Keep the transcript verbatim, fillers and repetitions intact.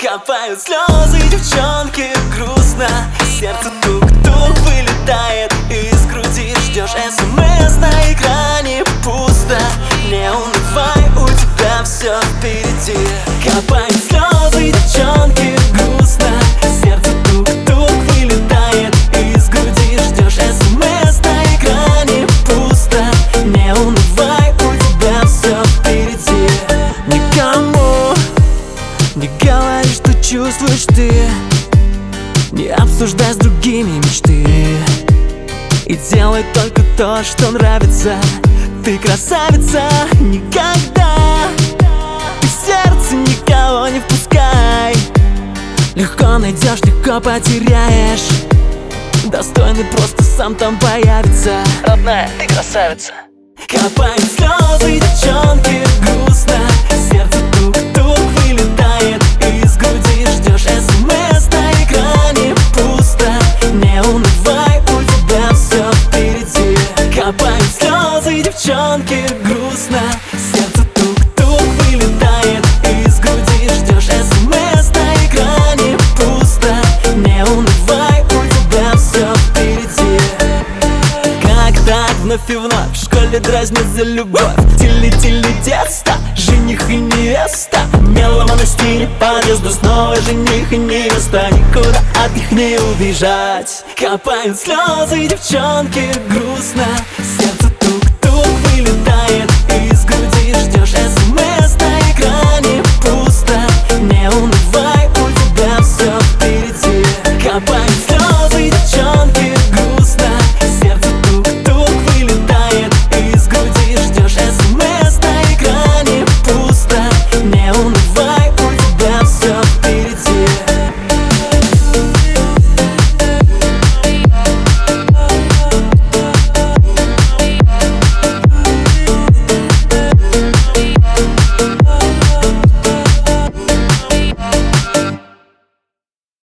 Капают слезы, девчонки, грустно. Сердце тук-тук вылетает из груди. Ждешь смс, на экране пусто. Не унывай, у тебя все впереди. Капают слезы, девчонки, грустно. Сердце тук-тук вылетает из груди. Ждешь смс, на экране пусто. Не унывай, у тебя все впереди. Никому не говори, что чувствуешь ты. Не обсуждай с другими мечты. И делай только то, что нравится. Ты красавица, никогда. Ты в сердце никого не впускай. Легко найдешь, легко потеряешь. Достойный просто сам там появится. Родная, ты красавица. Капают слезы, девчонки, грустно. Сердце тук-тук вылетает из груди. Ждешь смс, на экране пусто. Не унывай, у тебя все впереди. Капают слезы, девчонки, грустно. Сердце тук-тук вылетает из груди. Ждешь смс, на экране пусто. Не унывай, у тебя все впереди. Как так вновь и вновь в школе дразнят за любовь. Тили-тили детство, жених и невеста. Мелома на стиле подъезда, снова жених и невеста. Никуда от них не убежать. Капают слезы, девчонки, грустно. Сердце тук-тук вылетает из груди. Ждешь смс, на экране пусто. Не унывай.